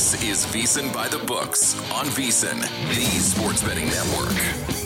This is VSiN by the Books on VSiN, the sports betting network.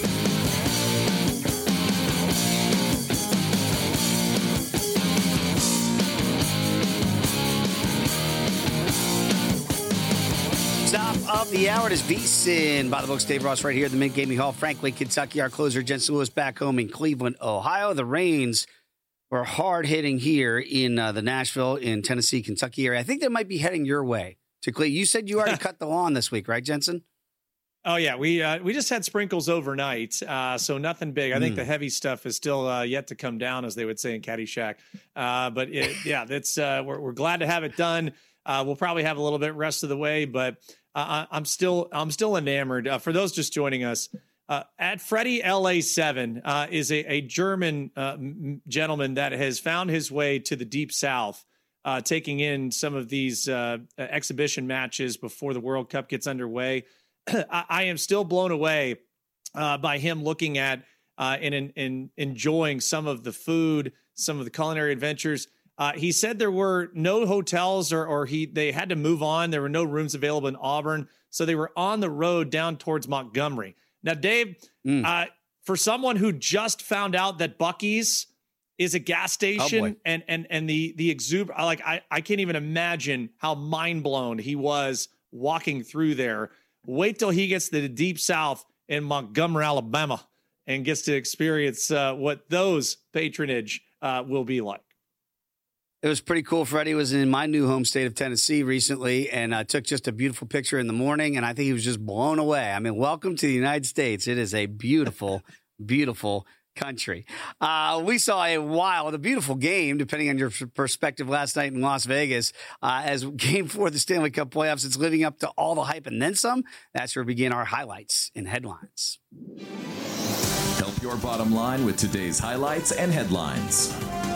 Top of the hour is VSiN by the Books. Dave Ross right here at the Mint Gaming Hall, Franklin, Kentucky. Our closer, Jensen Lewis, back home in Cleveland, Ohio. The Rains were hard hitting here in the Nashville, in Tennessee, Kentucky area. I think they might be heading your way to Cleveland. You said you already cut the lawn this week, right, Jensen? Oh, yeah. We just had sprinkles overnight, so nothing big. I think the heavy stuff is still yet to come down, as they would say in Caddyshack. But we're glad to have it done. We'll probably have a little bit rest of the way, but I'm still enamored. For those just joining us, at Freddie LA7 is a German gentleman that has found his way to the Deep South, taking in some of these exhibition matches before the World Cup gets underway. I am still blown away by him looking at and enjoying some of the food, some of the culinary adventures. He said there were no hotels they had to move on. There were no rooms available in Auburn. So they were on the road down towards Montgomery. Now, Dave, for someone who just found out that Buc-ee's is a gas station and the exuberance, I can't even imagine how mind blown he was walking through there. Wait till he gets to the Deep South in Montgomery, Alabama, and gets to experience what those patronage will be like. It was pretty cool. Freddie was in my new home state of Tennessee recently and took just a beautiful picture in the morning, and I think he was just blown away. I mean, welcome to the United States. It is a beautiful, beautiful country. We saw a beautiful game, depending on your perspective, last night in Las Vegas, as Game 4 of the Stanley Cup playoffs. It's living up to all the hype and then some. That's where we begin our highlights and headlines. Help your bottom line with today's highlights and headlines.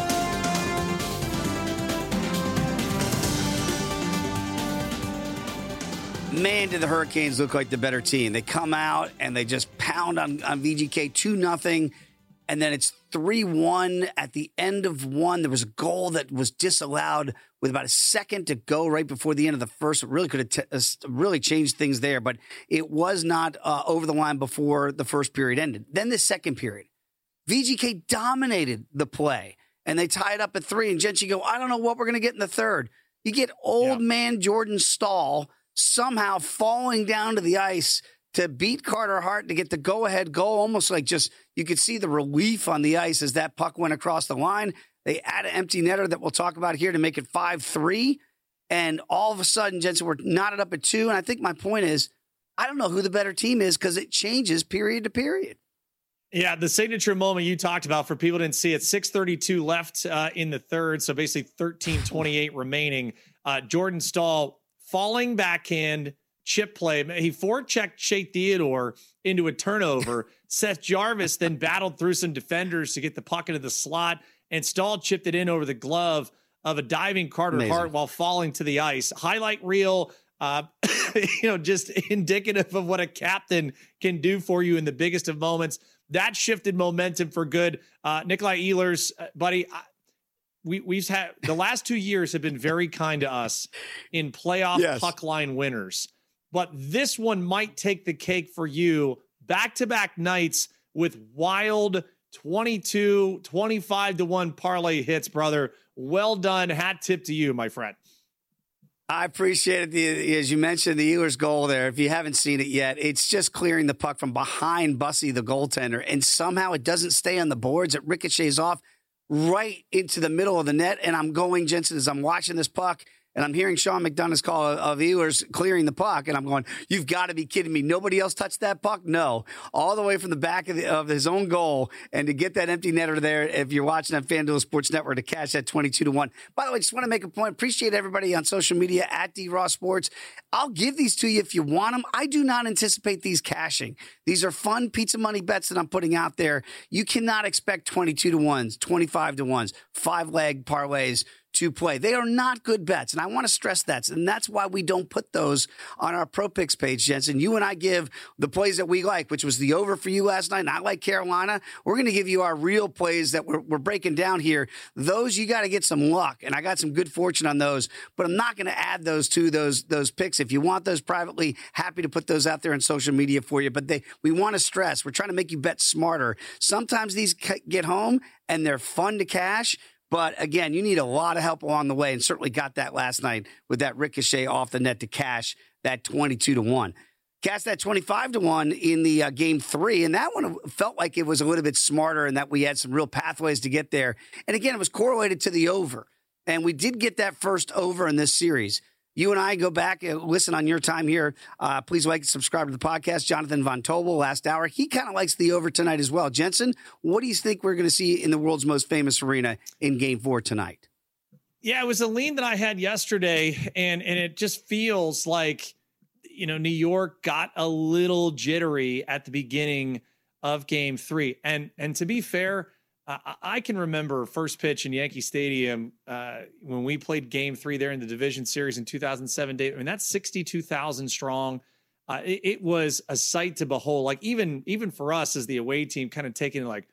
Man, did the Hurricanes look like the better team. They come out and they just pound on VGK 2-0, and then it's 3-1 at the end of one. There was a goal that was disallowed with about a second to go right before the end of the first. It really could have really changed things there, but it was not over the line before the first period ended. Then the second period, VGK dominated the play, and they tied up at 3, and Gentry go, I don't know what we're going to get in the third. You get old man Jordan Staal somehow falling down to the ice to beat Carter Hart to get the go-ahead goal, almost like just you could see the relief on the ice as that puck went across the line. They add an empty netter that we'll talk about here to make it 5-3, and all of a sudden, Jensen, we're knotted up at 2, and I think my point is, I don't know who the better team is because it changes period to period. Yeah, the signature moment you talked about, for people who didn't see it, 6:32 left in the third, so basically 13:28 remaining. Jordan Staal falling backhand chip play. He forechecked Shea Theodore into a turnover. Seth Jarvis then battled through some defenders to get the puck into the slot, and Staal chipped it in over the glove of a diving Carter Hart while falling to the ice. Highlight reel, just indicative of what a captain can do for you in the biggest of moments. That shifted momentum for good. Nikolai Ehlers, buddy, We've had the last 2 years have been very kind to us in playoff puck line winners, but this one might take the cake for you. Back-to-back nights with wild 22, 25-1 parlay hits, brother. Well done. Hat tip to you, my friend. I appreciate it. As you mentioned, the Ehlers goal there. If you haven't seen it yet, it's just clearing the puck from behind Bussy, the goaltender, and somehow it doesn't stay on the boards. It ricochets off right into the middle of the net, and I'm going, Jensen, as I'm watching this puck, and I'm hearing Sean McDonough's call of Ehlers clearing the puck, and I'm going, you've got to be kidding me. Nobody else touched that puck? No. All the way from the back of his own goal, and to get that empty netter there, if you're watching on FanDuel Sports Network, to cash that 22-1. By the way, just want to make a point. Appreciate everybody on social media at DRoss Sports. I'll give these to you if you want them. I do not anticipate these cashing. These are fun pizza money bets that I'm putting out there. You cannot expect 22-1s, 25-1s, 5-leg parlays to play. They are not good bets, and I want to stress that. And that's why we don't put those on our Pro Picks page, Jensen. You and I give the plays that we like, which was the over for you last night, and I like Carolina. We're going to give you our real plays that we're breaking down here. Those, you got to get some luck, and I got some good fortune on those, but I'm not going to add those to those picks. If you want those privately, happy to put those out there on social media for you, but we want to stress, we're trying to make you bet smarter. Sometimes these get home, and they're fun to cash. But again, you need a lot of help along the way, and certainly got that last night with that ricochet off the net to cash that 22-1. Cash that 25-1 in the game 3, and that one felt like it was a little bit smarter and that we had some real pathways to get there. And again, it was correlated to the over, and we did get that first over in this series. You and I go back and listen on your time here. Please like and subscribe to the podcast. Jonathan Von Tobel, last hour. He kind of likes the over tonight as well. Jensen, what do you think we're going to see in the world's most famous arena in Game 4 tonight? Yeah, it was a lean that I had yesterday, and it just feels like, New York got a little jittery at the beginning of Game 3. And to be fair, I can remember first pitch in Yankee Stadium when we played Game 3 there in the Division Series in 2007. I mean, that's 62,000 strong. It was a sight to behold. Like even for us as the away team, kind of taking it like,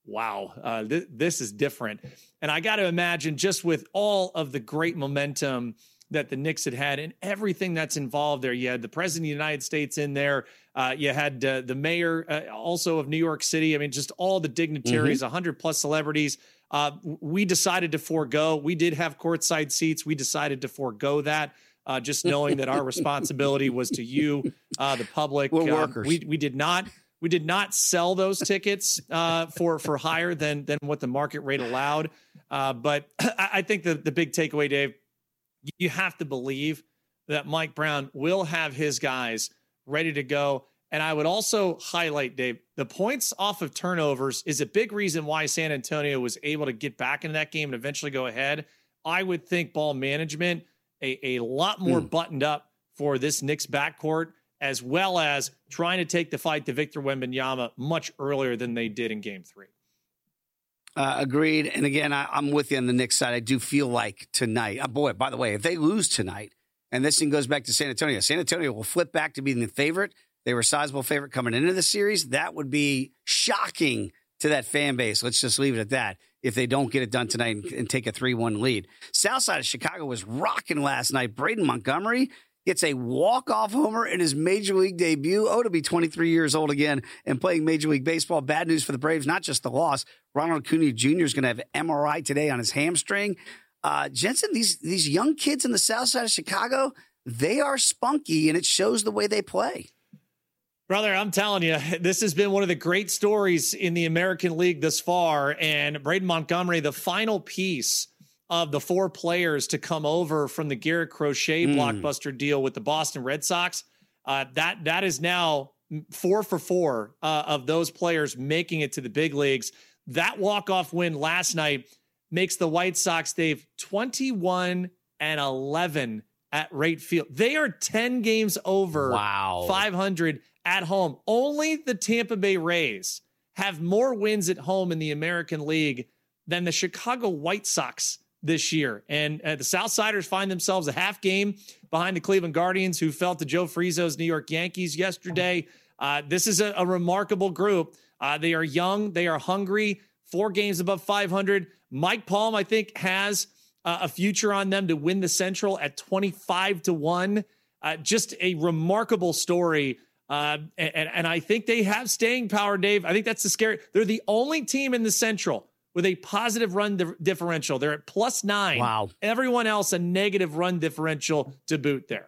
wow, this is different. And I got to imagine, just with all of the great momentum that the Knicks had and everything that's involved there. You had the president of the United States in there. You had the mayor also of New York City. I mean, just all the dignitaries, 100 plus celebrities. We decided to forego. We did have courtside seats. We decided to forego that, just knowing that our responsibility was to you, the public. We're workers. We did not sell those tickets for higher than what the market rate allowed. But I think the big takeaway, Dave, you have to believe that Mike Brown will have his guys ready to go. And I would also highlight, Dave, the points off of turnovers is a big reason why San Antonio was able to get back into that game and eventually go ahead. I would think ball management, a lot more buttoned up for this Knicks backcourt, as well as trying to take the fight to Victor Wembanyama much earlier than they did in Game 3. Agreed. And again, I'm with you on the Knicks side. I do feel like tonight, boy, by the way, if they lose tonight and this thing goes back to San Antonio will flip back to being the favorite. They were a sizable favorite coming into the series. That would be shocking to that fan base. Let's just leave it at that. If they don't get it done tonight and take a 3-1 lead. South side of Chicago was rocking last night. Braden Montgomery gets a walk-off homer in his Major League debut. To be 23 years old again and playing Major League Baseball. Bad news for the Braves, not just the loss. Ronald Acuna Jr. is going to have an MRI today on his hamstring. Jensen, these young kids in the south side of Chicago, they are spunky, and it shows the way they play. Brother, I'm telling you, this has been one of the great stories in the American League thus far. And Braden Montgomery, the final piece of the 4 players to come over from the Garrett Crochet blockbuster deal with the Boston Red Sox. That is now 4 for 4 of those players making it to the big leagues. That walk-off win last night makes the White Sox, Dave, 21-11 at Wright Field. They are 10 games over 500 at home. Only the Tampa Bay Rays have more wins at home in the American League than the Chicago White Sox this year. And the Southsiders find themselves a half game behind the Cleveland Guardians, who fell to Joe Friezo's New York Yankees yesterday. This is a remarkable group. They are young. They are hungry. 4 games above 500. Mike Palm, I think, has a future on them to win the Central at 25-1. Just a remarkable story. And I think they have staying power, Dave. I think that's the scary. They're the only team in the Central with a positive run differential. They're at +9. Wow. Everyone else a negative run differential to boot there.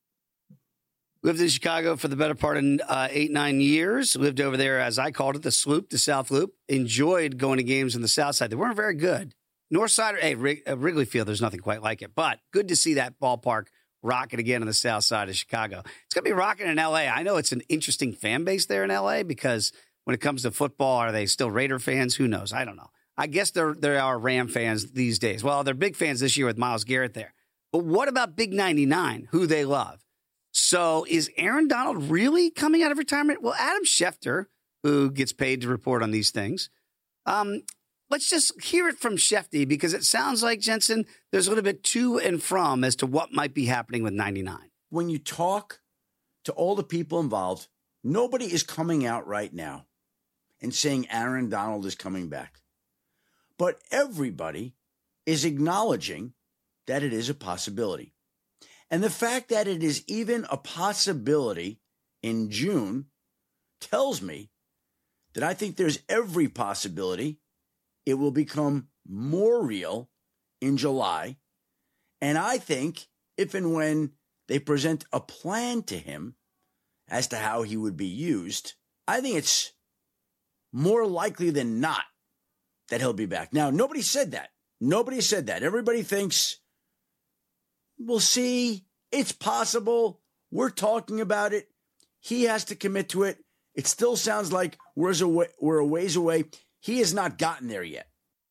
Lived in Chicago for the better part of 8-9 years. Lived over there, as I called it, the Sloop, the South Loop. Enjoyed going to games on the South Side. They weren't very good. North Side, Wrigley Field, there's nothing quite like it. But good to see that ballpark rocking again on the South Side of Chicago. It's going to be rocking in L.A. I know it's an interesting fan base there in L.A. because when it comes to football, are they still Raider fans? Who knows? I don't know. I guess they are Ram fans these days. Well, they're big fans this year with Myles Garrett there. But what about Big 99, who they love? So is Aaron Donald really coming out of retirement? Well, Adam Schefter, who gets paid to report on these things, let's just hear it from Shefty, because it sounds like, Jensen, there's a little bit to and from as to what might be happening with 99. When you talk to all the people involved, nobody is coming out right now and saying Aaron Donald is coming back. But everybody is acknowledging that it is a possibility. And the fact that it is even a possibility in June tells me that I think there's every possibility it will become more real in July. And I think if and when they present a plan to him as to how he would be used, I think it's more likely than not that he'll be back. Now, nobody said that. Nobody said that. Everybody thinks, we'll see. It's possible. We're talking about it. He has to commit to it. It still sounds like we're a ways away. He has not gotten there yet.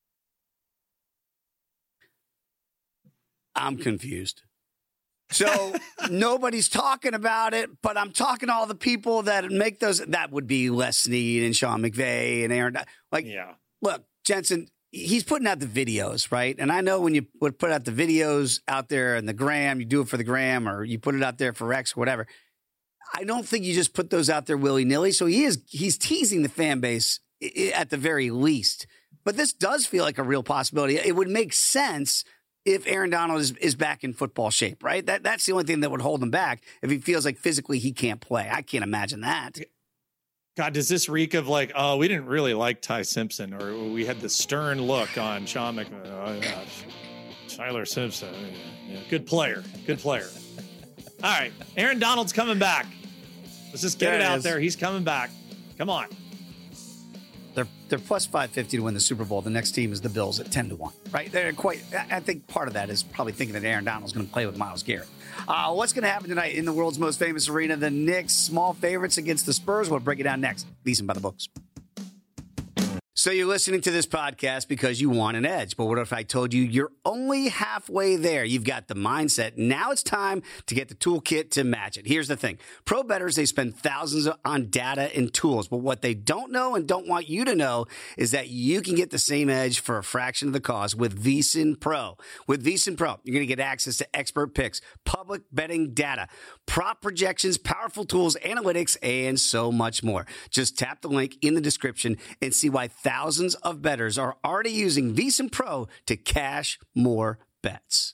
I'm confused. So nobody's talking about it, but I'm talking to all the people that make those. That would be Les Snead and Sean McVay and Aaron. Look, Jensen, he's putting out the videos, right? And I know when you would put out the videos out there in the gram, you do it for the gram, or you put it out there for X, whatever. I don't think you just put those out there willy-nilly. So he's teasing the fan base at the very least. But this does feel like a real possibility. It would make sense if Aaron Donald is back in football shape, right? That's the only thing that would hold him back if he feels like physically he can't play. I can't imagine that. God, does this reek of like, oh, we didn't really like Ty Simpson, or we had the stern look on Sean McVay? Oh, gosh. Tyler Simpson, yeah, good player. All right, Aaron Donald's coming back. Let's just get it out there. He's coming back. Come on. They're plus 550 to win the Super Bowl. The next team is the Bills at 10-1, right? I think part of that is probably thinking that Aaron Donald's going to play with Myles Garrett. What's going to happen tonight in the world's most famous arena? The Knicks, small favorites against the Spurs. We'll break it down next. VSiN by the books. So you're listening to this podcast because you want an edge. But what if I told you you're only halfway there? You've got the mindset. Now it's time to get the toolkit to match it. Here's the thing. Pro bettors, they spend thousands on data and tools. But what they don't know and don't want you to know is that you can get the same edge for a fraction of the cost with VSiN Pro. With VSiN Pro, you're going to get access to expert picks, public betting data, prop projections, powerful tools, analytics, and so much more. Just tap the link in the description and see why thousands of bettors are already using VSiN Pro to cash more bets.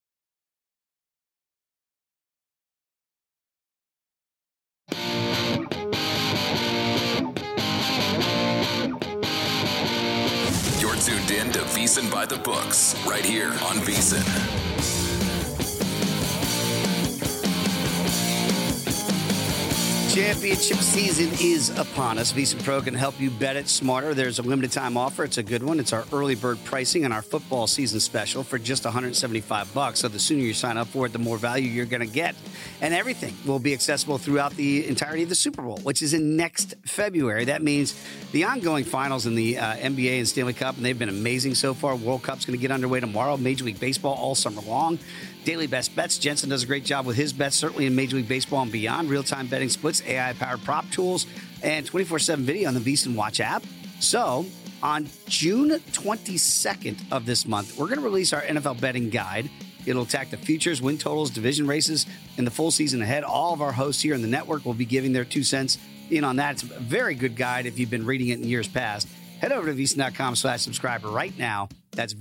You're tuned in to VSiN by the books, right here on VSiN. Championship season is upon us. VSiN Pro can help you bet it smarter. There's a limited time offer. It's a good one. It's our early bird pricing on our football season special for just $175. So the sooner you sign up for it, the more value you're going to get. And everything will be accessible throughout the entirety of the Super Bowl, which is in next February. That means the ongoing finals in the NBA and Stanley Cup, and they've been amazing so far. World Cup's going to get underway tomorrow. Major League Baseball all summer long. Daily best bets. Jensen does a great job with his bets, certainly in Major League Baseball and beyond. Real-time betting splits, AI-powered prop tools, and 24/7 video on the VSiN Watch app. So on June 22nd of this month, we're going to release our NFL betting guide. It'll attack the futures, win totals, division races, and the full season ahead. All of our hosts here in the network will be giving their 2 cents in on that. It's a very good guide if you've been reading it in years past. Head over to VSiN.com/subscriber right now. That's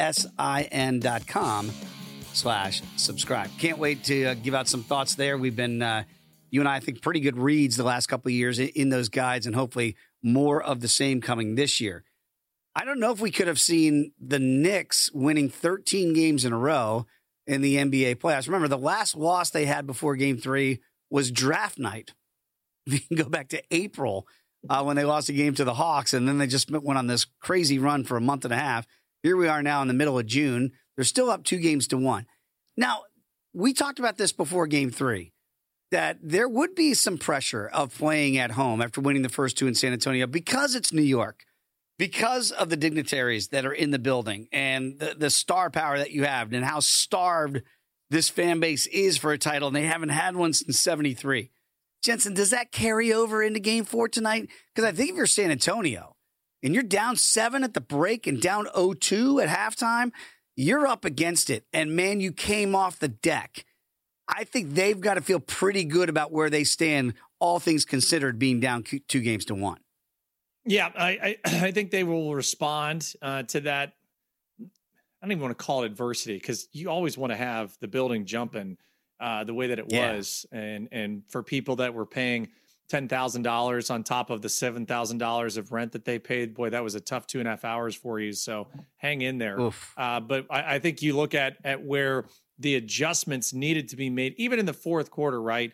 VSIN.com/subscribe. Can't wait to give out some thoughts there. We've been, you and I think, pretty good reads the last couple of years in those guides, and hopefully more of the same coming this year. I don't know if we could have seen the Knicks winning 13 games in a row in the NBA playoffs. Remember, the last loss they had before Game 3 was draft night. You can go back to April when they lost a game to the Hawks, and then they just went on this crazy run for a month and a half. Here we are now in the middle of June. They're still up 2-1. Now, we talked about this before Game 3, that there would be some pressure of playing at home after winning the first 2 in San Antonio because it's New York, because of the dignitaries that are in the building and the star power that you have and how starved this fan base is for a title, and they haven't had one since 73. Jensen, does that carry over into Game 4 tonight? Because I think if you're San Antonio, and you're down 7 at the break and down 0-2 at halftime, you're up against it. And, man, you came off the deck. I think they've got to feel pretty good about where they stand, all things considered, being down 2-1. Yeah, I think they will respond to that. I don't even want to call it adversity, because you always want to have the building jumping the way that it was. And for people that were paying $10,000 on top of the $7,000 of rent that they paid, boy, that was a tough 2.5 hours for you. So hang in there. But I think you look at where the adjustments needed to be made, even in the fourth quarter, right?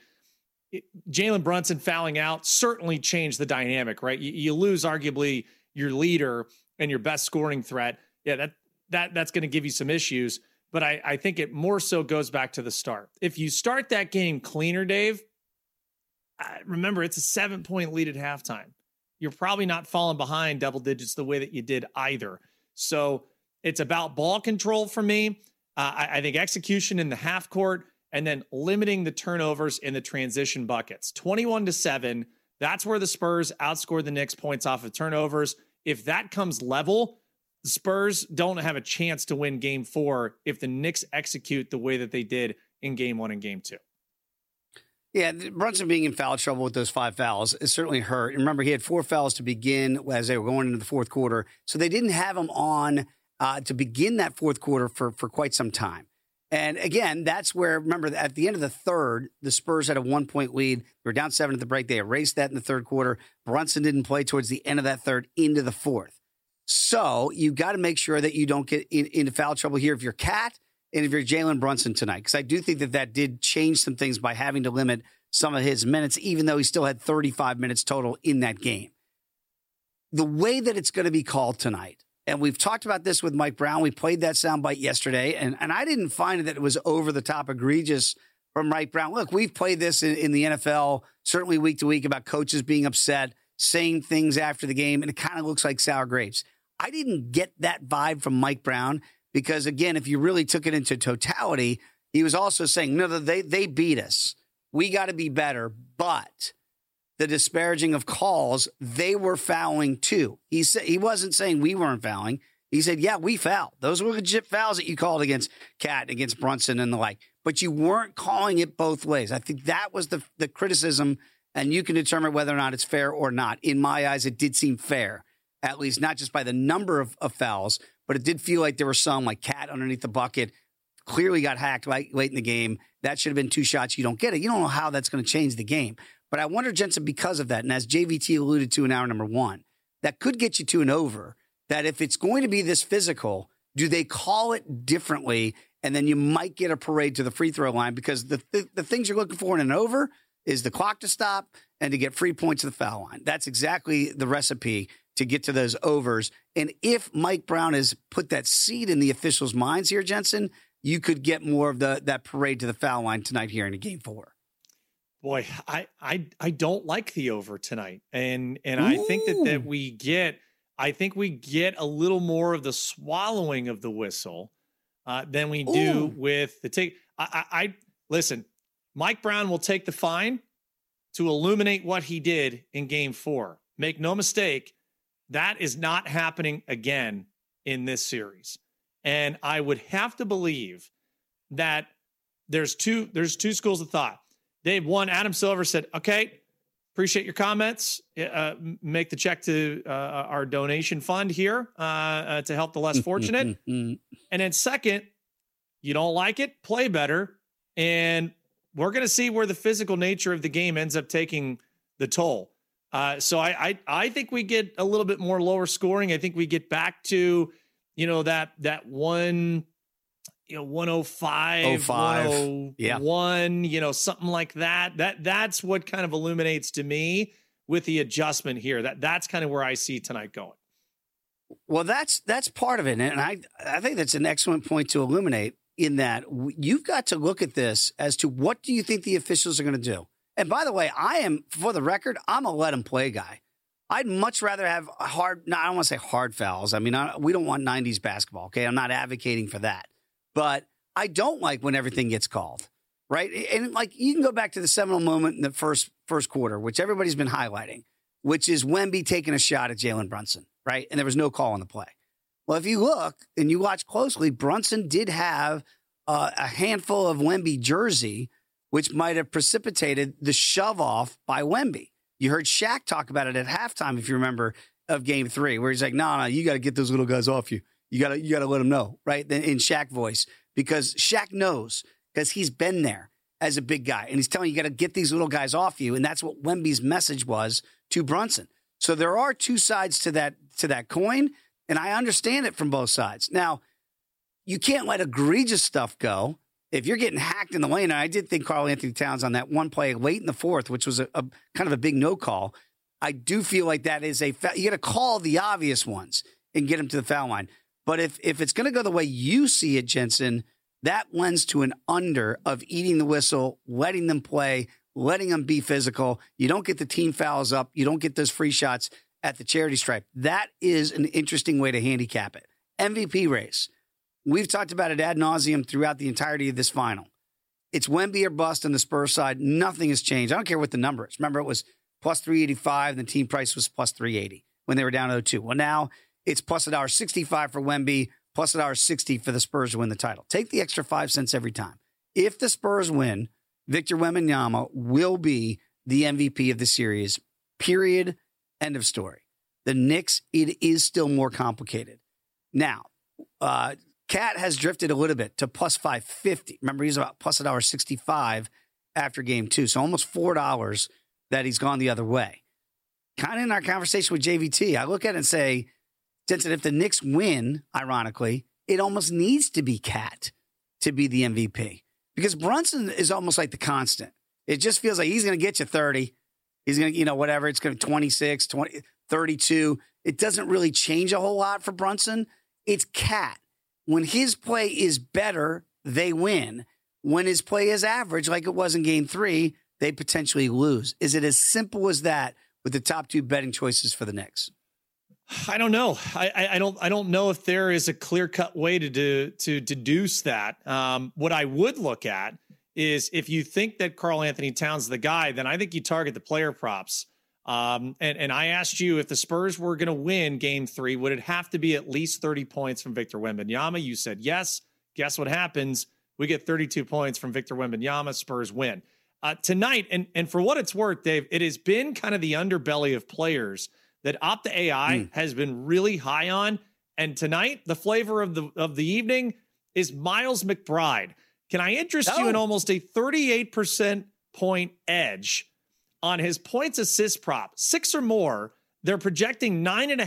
Jalen Brunson fouling out certainly changed the dynamic, right? You lose arguably your leader and your best scoring threat. Yeah, that's going to give you some issues. But I think it more so goes back to the start. If you start that game cleaner, Dave, remember, it's a 7-point lead at halftime. You're probably not falling behind double digits the way that you did either. So it's about ball control for me. I think execution in the half court, and then limiting the turnovers in the transition buckets. 21-7, that's where the Spurs outscored the Knicks points off of turnovers. If that comes level, the Spurs don't have a chance to win game 4 if the Knicks execute the way that they did in game 1 and game 2. Yeah, Brunson being in foul trouble with those 5 fouls, it certainly hurt. Remember, he had 4 fouls to begin as they were going into the fourth quarter, so they didn't have him on to begin that fourth quarter for quite some time. And again, that's where, remember, at the end of the third, the Spurs had a 1-point lead. They were down 7 at the break. They erased that in the third quarter. Brunson didn't play towards the end of that third into the fourth. So you got to make sure that you don't get into foul trouble here if you're Cat and if you're Jalen Brunson tonight, because I do think that did change some things by having to limit some of his minutes, even though he still had 35 minutes total in that game. The way that it's going to be called tonight, and we've talked about this with Mike Brown. We played that soundbite yesterday, and I didn't find that it was over-the-top egregious from Mike Brown. Look, we've played this in the NFL, certainly week to week, about coaches being upset, saying things after the game, and it kind of looks like sour grapes. I didn't get that vibe from Mike Brown because, again, if you really took it into totality, he was also saying, no, they beat us. We got to be better, but the disparaging of calls, they were fouling too. He said he wasn't saying we weren't fouling. He said, yeah, we fouled. Those were legit fouls that you called against Cat, against Brunson and the like. But you weren't calling it both ways. I think that was the criticism, and you can determine whether or not it's fair or not. In my eyes, it did seem fair, at least not just by the number of fouls, but it did feel like there were some, like Cat underneath the bucket, clearly got hacked late in the game. That should have been 2 shots. You don't get it. You don't know how that's going to change the game. But I wonder, Jensen, because of that, and as JVT alluded to in hour number 1, that could get you to an over, that if it's going to be this physical, do they call it differently? And then you might get a parade to the free throw line, because the things you're looking for in an over is the clock to stop and to get free points to the foul line. That's exactly the recipe to get to those overs. And if Mike Brown has put that seed in the officials' minds here, Jensen, you could get more of that parade to the foul line tonight here in game 4. Boy, I don't like the over tonight. And I think that we get a little more of the swallowing of the whistle than we do with the take. I listen, Mike Brown will take the fine to illuminate what he did in game 4. Make no mistake, that is not happening again in this series. And I would have to believe that there's two schools of thought. Dave, one, Adam Silver said, okay, appreciate your comments. Make the check to our donation fund here to help the less fortunate. And then second, you don't like it, play better. And we're going to see where the physical nature of the game ends up taking the toll. So I think we get a little bit more lower scoring. I think we get back to, that 105, 101, something like that. That's what kind of illuminates to me with the adjustment here. That's kind of where I see tonight going. Well, that's part of it. And I think that's an excellent point to illuminate, in that you've got to look at this as to what do you think the officials are going to do? And by the way, for the record, I'm a let them play guy. I'd much rather have I don't want to say hard fouls. I mean, we don't want 90s basketball, okay? I'm not advocating for that. But I don't like when everything gets called, right? And like, you can go back to the seminal moment in the first quarter, which everybody's been highlighting, which is Wemby taking a shot at Jalen Brunson, right? And there was no call on the play. Well, if you look and you watch closely, Brunson did have a handful of Wemby jersey, which might have precipitated the shove off by Wemby. You heard Shaq talk about it at halftime, if you remember, of Game 3, where he's like, no, you got to get those little guys off you. You got to let them know, right? In Shaq voice, because Shaq knows, because he's been there as a big guy, and he's telling you got to get these little guys off you, and that's what Wemby's message was to Brunson. So there are two sides to that coin, and I understand it from both sides. Now, you can't let egregious stuff go. If you're getting hacked in the lane, and I did think Karl-Anthony Towns on that one play late in the fourth, which was a kind of a big no call, I do feel like that is you got to call the obvious ones and get them to the foul line. But if it's going to go the way you see it, Jensen, that lends to an under of eating the whistle, letting them play, letting them be physical. You don't get the team fouls up. You don't get those free shots at the charity stripe. That is an interesting way to handicap it. MVP race. We've talked about it ad nauseum throughout the entirety of this final. It's Wemby or bust on the Spurs side. Nothing has changed. I don't care what the number is. Remember, it was plus 385, and the team price was plus 380 when they were down 0-2. Well, now it's plus $1.65 for Wemby, plus $1.60 for the Spurs to win the title. Take the extra 5 cents every time. If the Spurs win, Victor Wembanyama will be the MVP of the series, period, end of story. The Knicks, it is still more complicated. Now, Cat has drifted a little bit to plus 550. Remember, he's about plus $1.65 after game 2. So almost $4 that he's gone the other way. Kind of in our conversation with JVT, I look at it and say, Jensen, if the Knicks win, ironically, it almost needs to be Cat to be the MVP. Because Brunson is almost like the constant. It just feels like he's going to get you 30. He's going to, whatever. It's going to be 26, 20, 32. It doesn't really change a whole lot for Brunson. It's Cat. When his play is better, they win. When his play is average, like it was in game 3, they potentially lose. Is it as simple as that with the top 2 betting choices for the Knicks? I don't know. I don't know if there is a clear-cut way to deduce that. What I would look at is if you think that Karl-Anthony Towns is the guy, then I think you target the player props. And I asked you if the Spurs were going to win game 3, would it have to be at least 30 points from Victor Wembanyama? You said yes. Guess what happens? We get 32 points from Victor Wembanyama. Spurs win. Tonight, and for what it's worth, Dave, it has been kind of the underbelly of players that Opta AI has been really high on. And tonight, the flavor of the evening is Miles McBride. Can I interest you in almost a 38% point edge on his points assist prop? 6 or more. They're projecting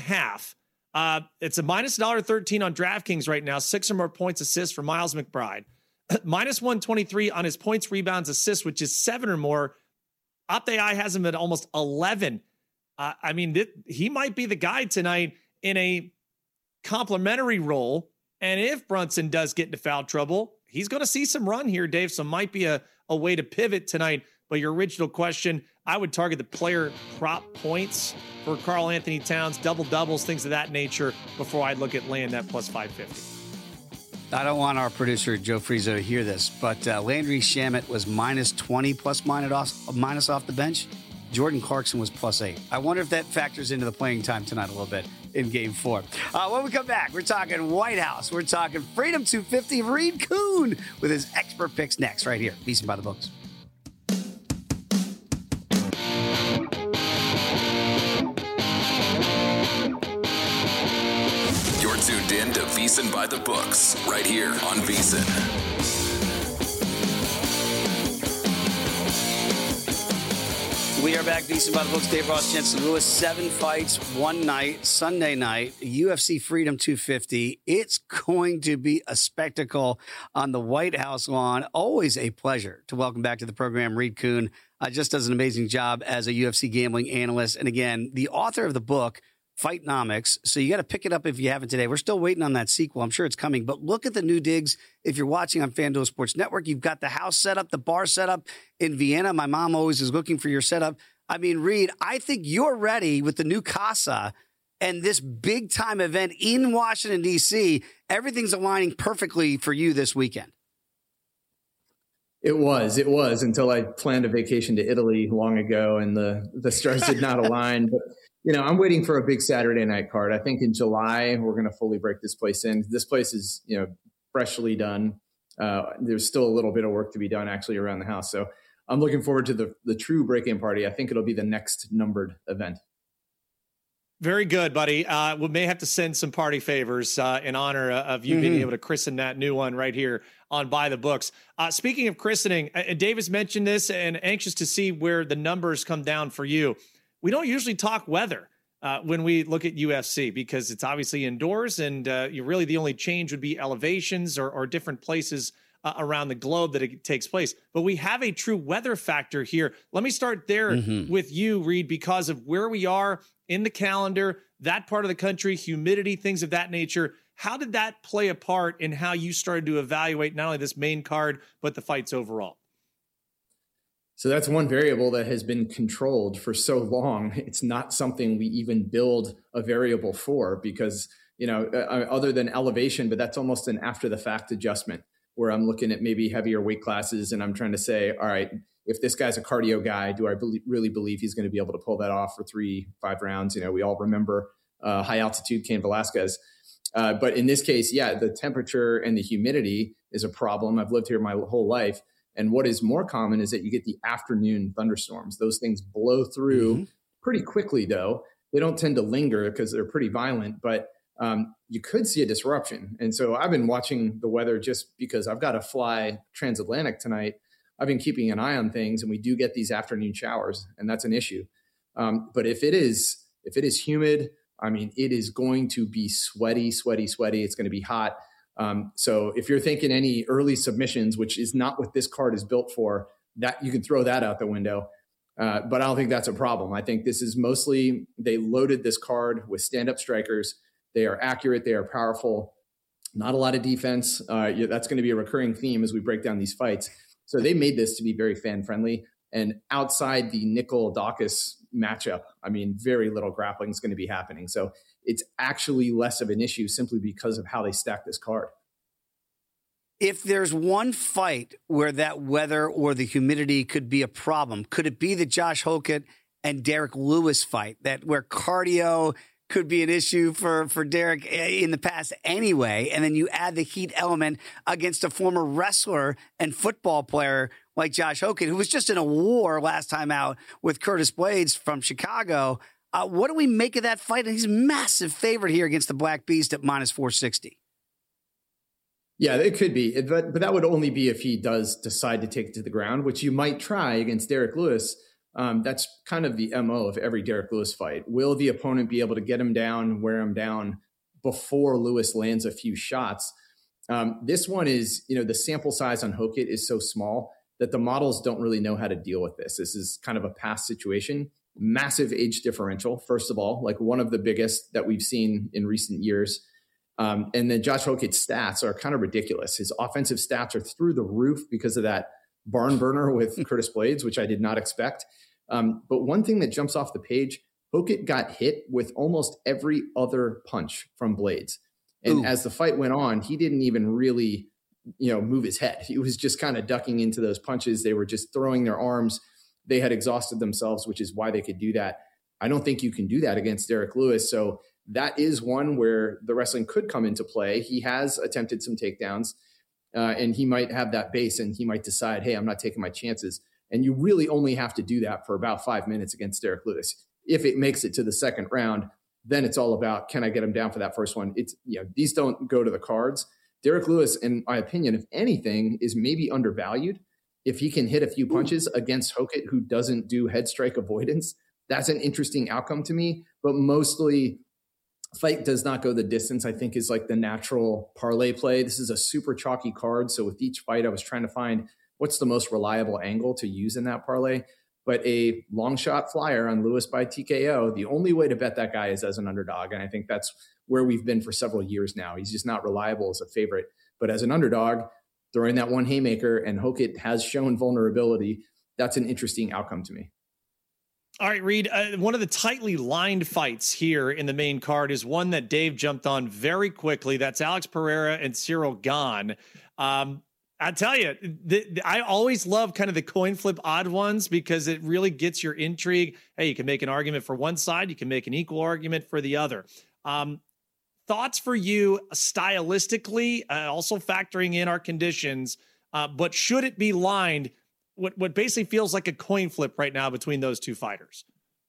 9.5. It's a minus $1.13 on DraftKings right now. 6 or more points assist for Miles McBride. Minus 123 on his points, rebounds, assists, which is 7 or more. Opta AI has him at almost 11. He might be the guy tonight in a complimentary role. And if Brunson does get into foul trouble, he's going to see some run here, Dave. So might be a way to pivot tonight. But your original question, I would target the player prop points for Karl-Anthony Towns, double-doubles, things of that nature, before I'd look at laying that plus 550. I don't want our producer, Joe Frizo, to hear this, but Landry Shamet was minus 20 minus off the bench. Jordan Clarkson was plus 8. I wonder if that factors into the playing time tonight a little bit in game 4. When we come back, we're talking White House. We're talking Freedom 250. Reed Kuhn with his expert picks next right here. VSiN by the Books. You're tuned in to VSiN by the Books right here on VSiN. We are back, VSiN by the Books. Dave Ross, Jensen Lewis. 7 fights, 1 night, Sunday night, UFC Freedom 250. It's going to be a spectacle on the White House lawn. Always a pleasure to welcome back to the program Reed Kuhn. Just does an amazing job as a UFC gambling analyst. And again, the author of the book, Fightnomics. So you got to pick it up if you haven't today. We're still waiting on that sequel. I'm sure it's coming. But look at the new digs. If you're watching on FanDuel Sports Network, you've got the house set up, the bar set up in Vienna. My mom always is looking for your setup. I mean, Reed, I think you're ready with the new Casa and this big-time event in Washington, D.C. Everything's aligning perfectly for you this weekend. It was until I planned a vacation to Italy long ago and the stars did not align. But, I'm waiting for a big Saturday night card. I think in July, we're going to fully break this place in. This place is, freshly done. There's still a little bit of work to be done actually around the house. So I'm looking forward to the true break-in party. I think it'll be the next numbered event. Very good, buddy. We may have to send some party favors in honor of you being able to christen that new one right here on By the Books. Speaking of christening, Davis mentioned this and anxious to see where the numbers come down for you. We don't usually talk weather when we look at UFC because it's obviously indoors and you really the only change would be elevations or different places around the globe that it takes place. But we have a true weather factor here. Let me start there with you, Reed, because of where we are in the calendar, that part of the country, humidity, things of that nature. How did that play a part in how you started to evaluate not only this main card, but the fights overall? So that's one variable that has been controlled for so long. It's not something we even build a variable for because, other than elevation, but that's almost an after the fact adjustment where I'm looking at maybe heavier weight classes and I'm trying to say, all right, if this guy's a cardio guy, do I really believe he's going to be able to pull that off for 3-5 rounds? We all remember high altitude Cain Velasquez. But in this case, the temperature and the humidity is a problem. I've lived here my whole life. And what is more common is that you get the afternoon thunderstorms. Those things blow through pretty quickly, though. They don't tend to linger because they're pretty violent, but you could see a disruption. And so I've been watching the weather just because I've got to fly transatlantic tonight. I've been keeping an eye on things and we do get these afternoon showers and that's an issue. But if it is humid, it is going to be sweaty. It's going to be hot. So if you're thinking any early submissions, which is not what this card is built for, that you can throw that out the window. But I don't think that's a problem. I think this is mostly, they loaded this card with stand-up strikers. They are accurate. They are powerful. Not a lot of defense. That's going to be a recurring theme as we break down these fights. So they made this to be very fan-friendly. And outside the Nicol-Daukaus matchup, very little grappling is going to be happening. So it's actually less of an issue simply because of how they stack this card. If there's one fight where that weather or the humidity could be a problem, could it be the Josh Hokett and Derek Lewis fight where cardio could be an issue for Derek in the past anyway, and then you add the heat element against a former wrestler and football player like Josh Hokett, who was just in a war last time out with Curtis Blades from Chicago. What do we make of that fight? He's a massive favorite here against the Black Beast at minus 460. Yeah, it could be, but that would only be if he does decide to take it to the ground, which you might try against Derek Lewis. That's kind of the MO of every Derek Lewis fight. Will the opponent be able to get him down, wear him down before Lewis lands a few shots? This one is, the sample size on Hokett is so small that the models don't really know how to deal with this. This is kind of a past situation. Massive age differential, first of all, like one of the biggest that we've seen in recent years. And then Josh Hokett's stats are kind of ridiculous. His offensive stats are through the roof because of that barn burner with Curtis Blades, which I did not expect. But one thing that jumps off the page, Hokett got hit with almost every other punch from Blades. And as the fight went on, he didn't even really, move his head. He was just kind of ducking into those punches. They were just throwing their arms. They had exhausted themselves, which is why they could do that. I don't think you can do that against Derek Lewis. So that is one where the wrestling could come into play. He has attempted some takedowns, and he might have that base, and he might decide, hey, I'm not taking my chances. And you really only have to do that for about 5 minutes against Derek Lewis. If it makes it to the second round, then it's all about, can I get him down for that first one? It's, these don't go to the cards. Derek Lewis, in my opinion, if anything, is maybe undervalued. If he can hit a few punches against Hokett, who doesn't do head strike avoidance, that's an interesting outcome to me. But mostly, fight does not go the distance, I think, is like the natural parlay play. This is a super chalky card. So with each fight, I was trying to find what's the most reliable angle to use in that parlay. But a long shot flyer on Lewis by TKO, the only way to bet that guy is as an underdog. And I think that's where we've been for several years now. He's just not reliable as a favorite. But as an underdog, throwing that one haymaker, and Hokett has shown vulnerability, that's an interesting outcome to me. All right, Reed, one of the tightly lined fights here in the main card is one that Dave jumped on very quickly. That's Alex Pereira and Cyril Gane. I tell you, I always love kind of the coin flip odd ones because it really gets your intrigue. Hey, you can make an argument for one side. You can make an equal argument for the other. Thoughts for you stylistically, also factoring in our conditions, but should it be lined what basically feels like a coin flip right now between those two fighters?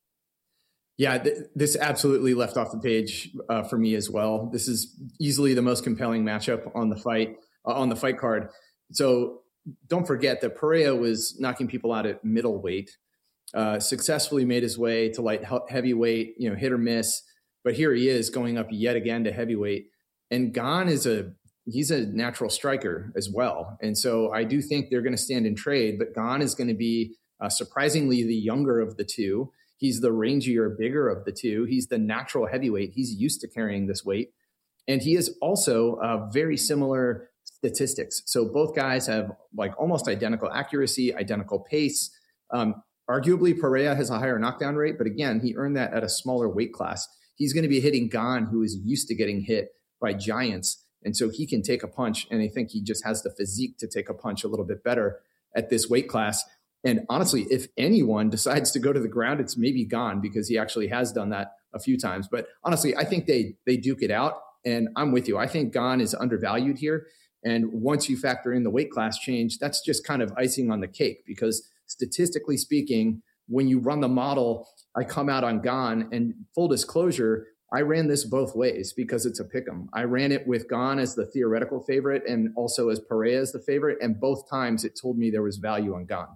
Yeah, this absolutely left off the page for me as well. This is easily the most compelling matchup on the fight card. So don't forget that Pereira was knocking people out at middleweight, successfully made his way to light heavyweight, hit or miss. But here he is going up yet again to heavyweight. And Gane he's a natural striker as well. And so I do think they're going to stand in trade, but Gane is going to be surprisingly the younger of the two. He's the rangier, bigger of the two. He's the natural heavyweight. He's used to carrying this weight. And he is also very similar statistics. So both guys have like almost identical accuracy, identical pace. Arguably, Pereira has a higher knockdown rate, but again, he earned that at a smaller weight class. He's going to be hitting Gane, who is used to getting hit by giants. And so he can take a punch. And I think he just has the physique to take a punch a little bit better at this weight class. And honestly, if anyone decides to go to the ground, it's maybe Gane because he actually has done that a few times. But honestly, I think they duke it out. And I'm with you. I think Gane is undervalued here. And once you factor in the weight class change, that's just kind of icing on the cake because statistically speaking, when you run the model, I come out on Gane, and full disclosure, I ran this both ways because it's a pick'em. I ran it with Gane as the theoretical favorite and also as Pereira as the favorite. And both times it told me there was value on Gane.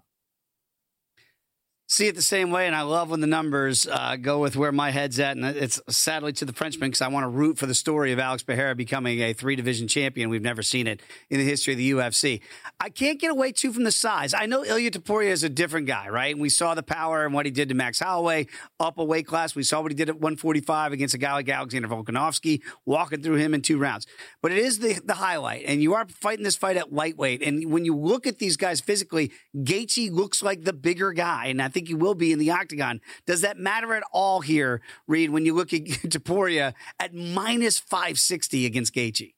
See it the same way, and I love when the numbers go with where my head's at, and it's sadly to the Frenchman because I want to root for the story of Alex Pereira becoming a 3-division champion. We've never seen it in the history of the UFC. I can't get away too from the size. I know Ilia Topuria is a different guy, right? And we saw the power and what he did to Max Holloway up a weight class. We saw what he did at 145 against a guy like Alexander Volkanovski, walking through him in 2 rounds. But it is the highlight, and you are fighting this fight at lightweight. And when you look at these guys physically, Gaethje looks like the bigger guy, and I think he will be in the octagon. Does that matter at all here, Reed, when you look at Topuria at minus 560 against Gaethje?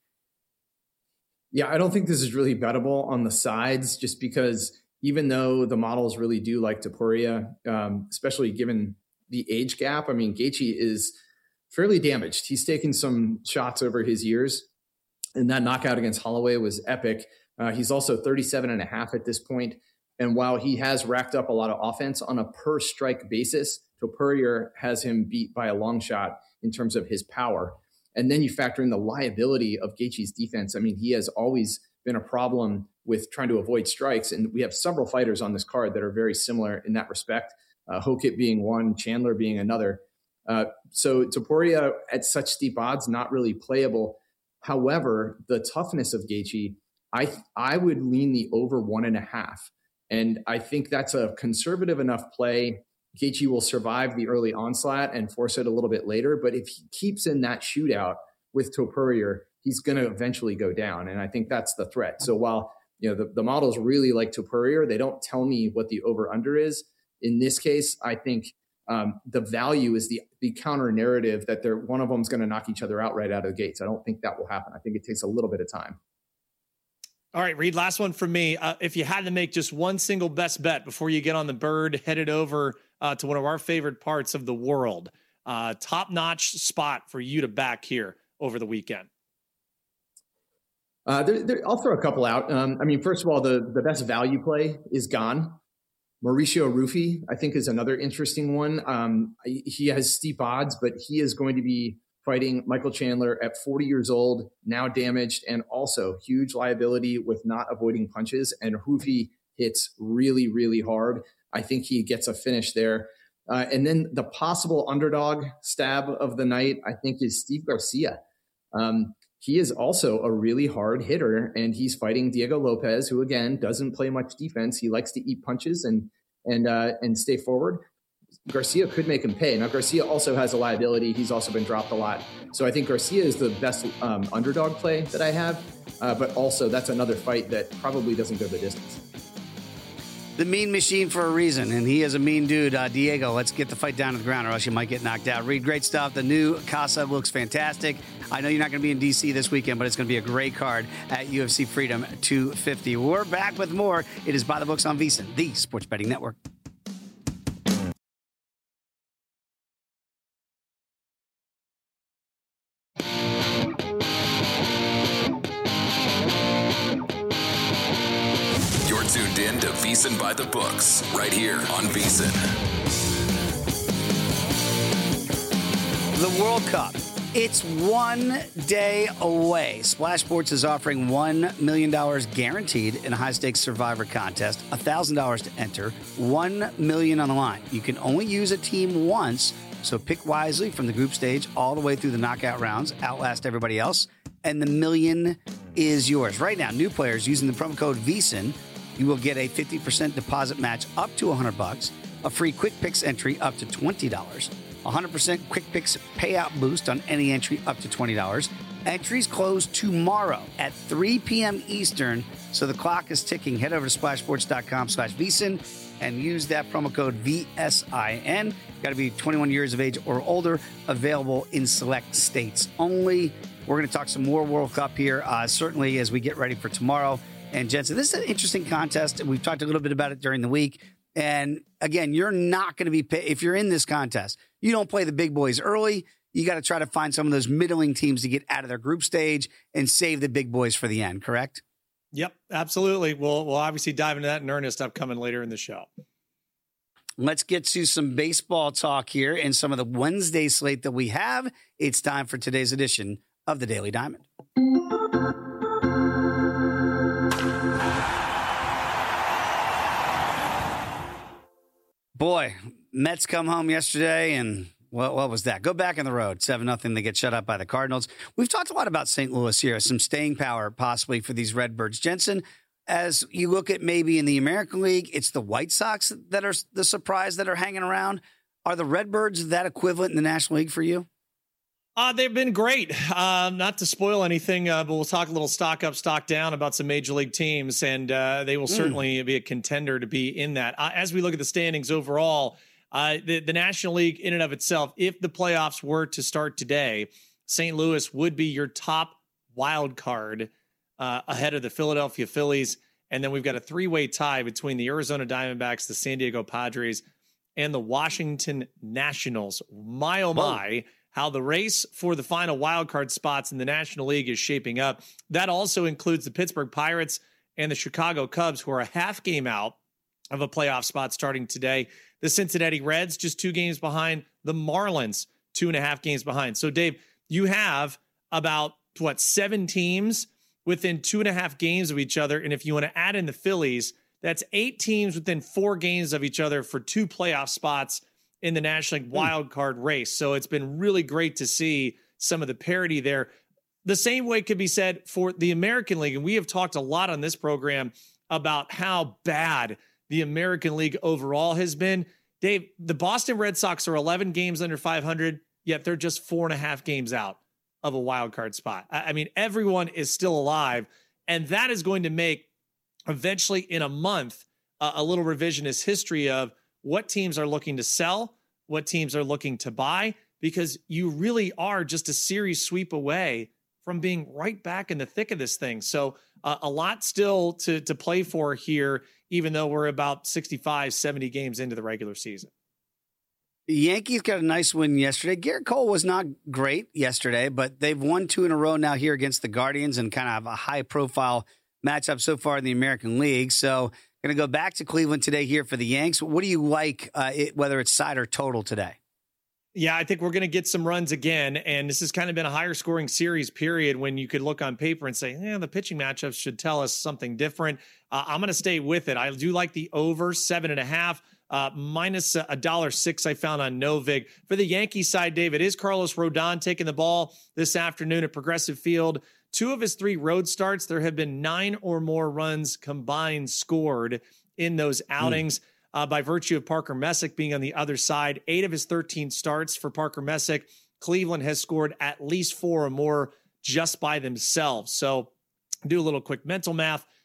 Yeah, I don't think this is really bettable on the sides just because even though the models really do like Topuria, especially given the age gap, I mean, Gaethje is fairly damaged. He's taken some shots over his years, and that knockout against Holloway was epic. He's also 37 and a half at this point. And while he has racked up a lot of offense on a per strike basis, Topuria has him beat by a long shot in terms of his power. And then you factor in the liability of Gaethje's defense. I mean, he has always been a problem with trying to avoid strikes. And we have several fighters on this card that are very similar in that respect. Hokit being one, Chandler being another. So Topuria at such steep odds, not really playable. However, the toughness of Gaethje, I would lean the over 1.5. And I think that's a conservative enough play. Gaethje will survive the early onslaught and force it a little bit later. But if he keeps in that shootout with Topuria, he's going to eventually go down. And I think that's the threat. So while the models really like Topuria, they don't tell me what the over-under is. In this case, I think the value is the counter narrative that one of them is going to knock each other out right out of the gates. I don't think that will happen. I think it takes a little bit of time. All right, Reed, last one from me. If you had to make just one single best bet before you get on the bird, headed over to one of our favorite parts of the world, top-notch spot for you to back here over the weekend. I'll throw a couple out. First of all, the best value play is Gane. Mauricio Rufy, I think, is another interesting one. He has steep odds, but he is going to be fighting Michael Chandler at 40 years old, now damaged, and also huge liability with not avoiding punches. And Rufy hits really, really hard. I think he gets a finish there. And then the possible underdog stab of the night, I think, is Steve Garcia. He is also a really hard hitter, and he's fighting Diego Lopez, who, again, doesn't play much defense. He likes to eat punches and stay forward. Garcia could make him pay. Now, Garcia also has a liability. He's also been dropped a lot. So I think Garcia is the best underdog play that I have. But also, that's another fight that probably doesn't go the distance. the mean machine for a reason, and he is a mean dude. Diego, let's get the fight down to the ground or else you might get knocked out. Reed, great stuff. The new Casa looks fantastic. I know you're not going to be in D.C. this weekend, but it's going to be a great card at UFC Freedom 250. We're back with more. It is By the Books on VSiN, the Sports Betting Network. Tuned in to VSiN by the Books, right here on VSiN. The World Cup. It's 1 day away. Splash Sports is offering $1 million guaranteed in a high-stakes Survivor contest, $1,000 to enter, $1 million on the line. You can only use a team once, so pick wisely from the group stage all the way through the knockout rounds, outlast everybody else, and the million is yours. Right now, new players using the promo code VSiN, you will get a 50% deposit match up to $100, a free Quick Picks entry up to $20, 100% Quick Picks payout boost on any entry up to $20. Entries close tomorrow at 3 p.m. Eastern, so the clock is ticking. Head over to splashsports.com/VSiN and use that promo code VSIN. Got to be 21 years of age or older. Available in select states only. We're going to talk some more World Cup here, certainly as we get ready for tomorrow. And Jensen, this is an interesting contest. We've talked a little bit about it during the week. And again, you're not going to be if you're in this contest, you don't play the big boys early. You got to try to find some of those middling teams to get out of their group stage and save the big boys for the end, correct? Yep, absolutely. We'll obviously dive into that in earnest upcoming later in the show. Let's get to some baseball talk here and some of the Wednesday slate that we have. It's time for today's edition of the Daily Diamond. Boy, Mets come home yesterday, and what was that? Go back on the road, 7-0. They get shut out by the Cardinals. We've talked a lot about St. Louis here, some staying power possibly for these Redbirds. Jensen, as you look at maybe in the American League, it's the White Sox that are the surprise that are hanging around. Are the Redbirds that equivalent in the National League for you? They've been great. Not to spoil anything, but we'll talk a little stock up, stock down about some major league teams, and they will certainly be a contender to be in that. As we look at the standings overall, the National League in and of itself, if the playoffs were to start today, St. Louis would be your top wild card ahead of the Philadelphia Phillies. And then we've got a three-way tie between the Arizona Diamondbacks, the San Diego Padres, and the Washington Nationals. My, oh my, how the race for the final wild card spots in the National League is shaping up. That also includes the Pittsburgh Pirates and the Chicago Cubs, who are a half game out of a playoff spot starting today. The Cincinnati Reds just 2 games behind. The Marlins 2.5 games behind. So, Dave, you have about, 7 teams within 2.5 games of each other. And if you want to add in the Phillies, that's 8 teams within 4 games of each other for 2 playoff spots in the National League wild card race. So it's been really great to see some of the parity there. The same way could be said for the American League. And we have talked a lot on this program about how bad the American League overall has been. Dave, the Boston Red Sox are 11 games under 500, yet they're just 4.5 games out of a wild card spot. I mean, everyone is still alive, and that is going to make eventually in a month a little revisionist history of what teams are looking to sell, what teams are looking to buy, because you really are just a series sweep away from being right back in the thick of this thing. So a lot still to play for here, even though we're about 65, 70 games into the regular season. The Yankees got a nice win yesterday. Garrett Cole was not great yesterday, but they've won 2 in a row now here against the Guardians and kind of a high-profile matchup so far in the American League. So going to go back to Cleveland today here for the Yanks. What do you like, whether it's side or total today? Yeah, I think we're going to get some runs again, and this has kind of been a higher scoring series period when you could look on paper and say, the pitching matchups should tell us something different. I'm going to stay with it. I do like the over 7.5, minus $1.06 I found on Novig. For the Yankee side, Dave, it is Carlos Rodon taking the ball this afternoon at Progressive Field. 2 of his 3 road starts, there have been 9 or more runs combined scored in those outings. By virtue of Parker Messick being on the other side, 8 of his 13 starts for Parker Messick, Cleveland has scored at least 4 or more just by themselves. So do a little quick mental math.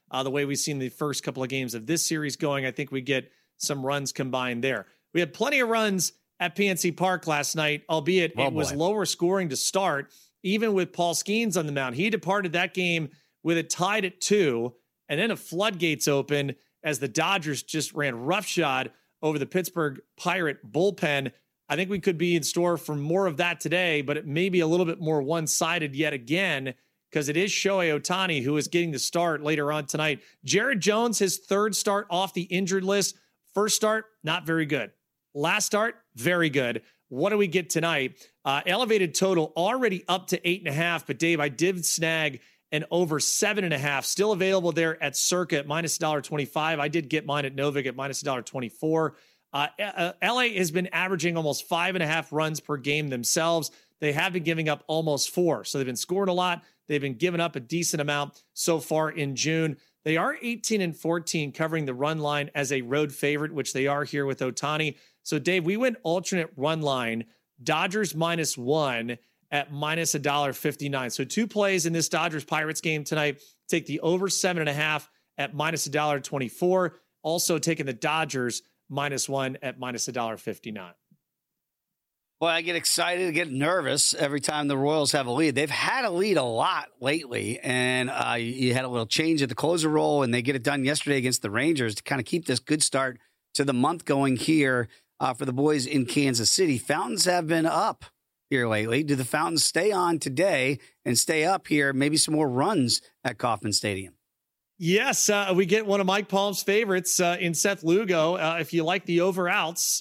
the way we've seen the first couple of games of this series going. I think we get some runs combined there. We had plenty of runs at PNC Park last night, albeit it was lower scoring to start, even with Paul Skeens on the mound. He departed that game with it tied at 2, and then a floodgates opened as the Dodgers just ran roughshod over the Pittsburgh Pirate bullpen. I think we could be in store for more of that today, but it may be a little bit more one-sided yet again, because it is Shohei Ohtani who is getting the start later on tonight. Jared Jones, his third start off the injured list. First start, not very good. Last start, very good. What do we get tonight? Elevated total already up to 8.5. But Dave, I did snag an over 7.5. Still available there at Circa at minus $1.25. I did get mine at Novik at minus $1.24. LA has been averaging almost 5.5 runs per game themselves. They have been giving up almost 4. So they've been scoring a lot. They've been giving up a decent amount so far in June. They are 18-14 covering the run line as a road favorite, which they are here with Ohtani. So, Dave, we went alternate run line, Dodgers -1 at minus $1.59. So 2 plays in this Dodgers-Pirates game tonight. Take the over 7.5 at minus $1.24. Also taking the Dodgers -1 at minus $1.59. Well, I get excited, get nervous every time the Royals have a lead. They've had a lead a lot lately, and you had a little change at the closer role, and they get it done yesterday against the Rangers to kind of keep this good start to the month going here for the boys in Kansas City. Fountains have been up here lately. Do the Fountains stay on today and stay up here? Maybe some more runs at Kauffman Stadium. Yes, we get one of Mike Palm's favorites in Seth Lugo. If you like the over-outs,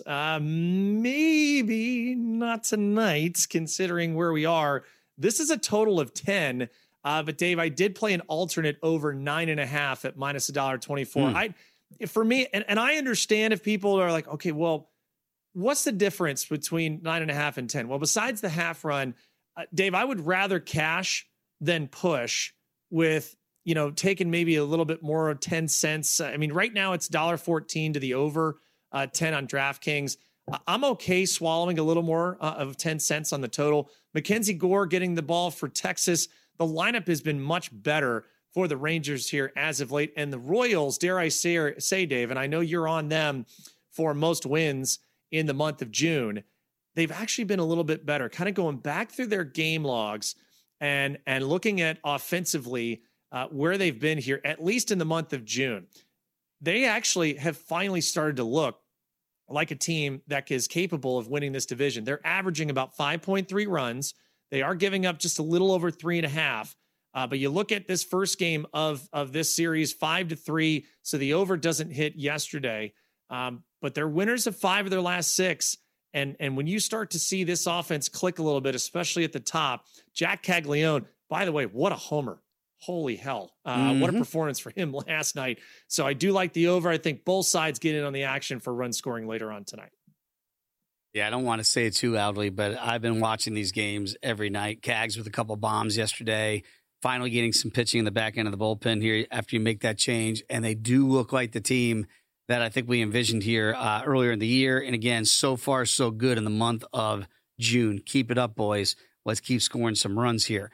maybe not tonight, considering where we are. This is a total of 10. But, Dave, I did play an alternate over 9.5 at minus $1.24. For me, and I understand if people are like, okay, well, what's the difference between 9.5 and 10? Well, besides the half run, Dave, I would rather cash than push with – taking maybe a little bit more of 10 cents. I mean, right now it's $1.14 to the over 10 on DraftKings. I'm okay swallowing a little more of 10 cents on the total. Mackenzie Gore getting the ball for Texas. The lineup has been much better for the Rangers here as of late. And the Royals, dare I say, Dave, and I know you're on them for most wins in the month of June. They've actually been a little bit better, kind of going back through their game logs and looking at offensively where they've been here, at least in the month of June. They actually have finally started to look like a team that is capable of winning this division. They're averaging about 5.3 runs. They are giving up just a little over 3.5. But you look at this first game of this series, 5-3. So the over doesn't hit yesterday. But they're winners of 5 of their last 6. And when you start to see this offense click a little bit, especially at the top, Jack Caglione, by the way, what a homer. Holy hell. What a performance for him last night. So I do like the over. I think both sides get in on the action for run scoring later on tonight. Yeah, I don't want to say it too loudly, but I've been watching these games every night. Cags with a couple bombs yesterday, finally getting some pitching in the back end of the bullpen here after you make that change. And they do look like the team that I think we envisioned here earlier in the year. And again, so far, so good in the month of June. Keep it up, boys. Let's keep scoring some runs here.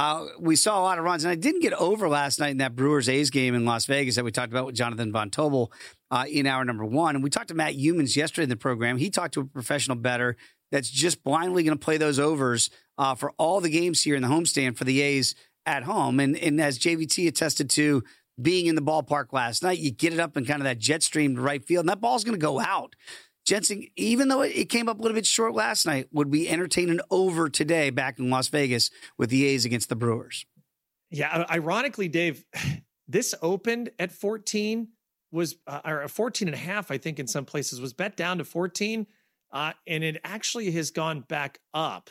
We saw a lot of runs, and I didn't get over last night in that Brewers-A's game in Las Vegas that we talked about with Jonathan Von Tobel in hour number 1. And we talked to Matt Humans yesterday in the program. He talked to a professional bettor that's just blindly going to play those overs for all the games here in the homestand for the A's at home. And as JVT attested to being in the ballpark last night, you get it up in kind of that jet stream to right field, and that ball's going to go out. Jensen, even though it came up a little bit short last night, would we entertain an over today back in Las Vegas with the A's against the Brewers? Yeah, ironically, Dave, this opened at 14, or 14.5, I think in some places, was bet down to 14, and it actually has gone back up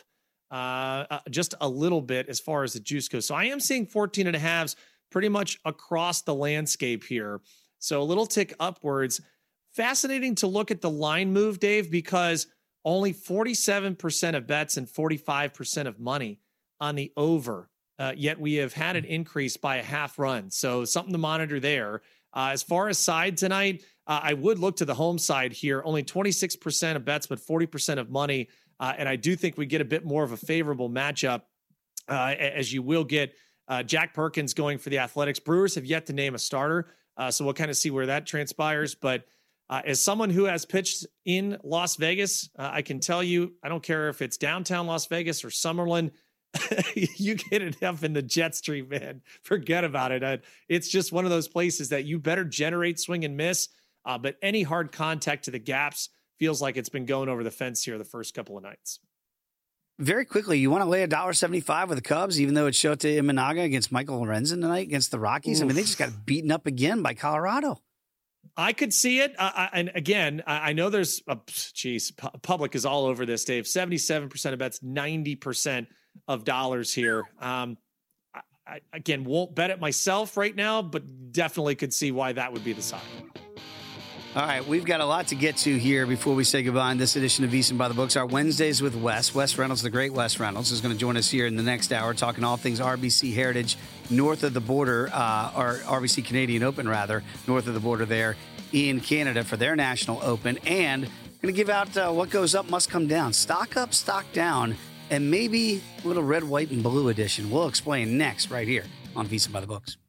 just a little bit as far as the juice goes. So I am seeing 14.5s pretty much across the landscape here. So a little tick upwards. Fascinating to look at the line move, Dave, because only 47% of bets and 45% of money on the over. Yet we have had an increase by a half run. So something to monitor there. As far as side tonight, I would look to the home side here. Only 26% of bets, but 40% of money. And I do think we get a bit more of a favorable matchup as you will get Jack Perkins going for the Athletics. Brewers have yet to name a starter, so we'll kind of see where that transpires. But as someone who has pitched in Las Vegas, I can tell you, I don't care if it's downtown Las Vegas or Summerlin, you get it up in the jet stream, man. Forget about it. It's just one of those places that you better generate swing and miss. But any hard contact to the gaps feels like it's been going over the fence here the first couple of nights. Very quickly, you want to lay $1.75 with the Cubs, even though it's Shota Imanaga against Michael Lorenzen tonight against the Rockies. Oof. I mean, they just got beaten up again by Colorado. I could see it. And again, I know there's public is all over this, Dave. 77% of bets, 90% of dollars here. I again, won't bet it myself right now, but definitely could see why that would be the side. All right, we've got a lot to get to here before we say goodbye in this edition of VSiN by the Books. Our Wednesdays with Wes Reynolds, the great Wes Reynolds, is going to join us here in the next hour, talking all things RBC Heritage north of the border, or RBC Canadian Open, rather, north of the border there in Canada for their National Open. And going to give out what goes up must come down. Stock up, stock down, and maybe a little red, white, and blue edition. We'll explain next right here on VSiN by the Books.